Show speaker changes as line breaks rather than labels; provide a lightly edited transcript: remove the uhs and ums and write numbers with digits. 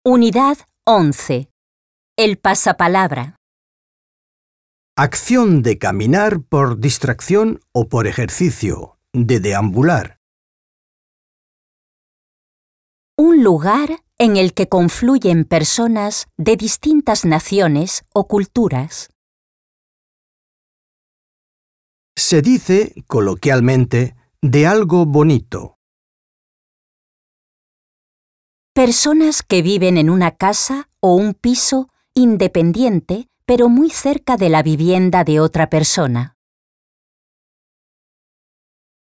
Unidad 11. El pasapalabra.
Acción de caminar por distracción o por ejercicio, de deambular.
Un lugar en el que confluyen personas de distintas naciones o culturas.
Se dice, coloquialmente, de algo bonito.
Personas que viven en una casa o un piso independiente, pero muy cerca de la vivienda de otra persona.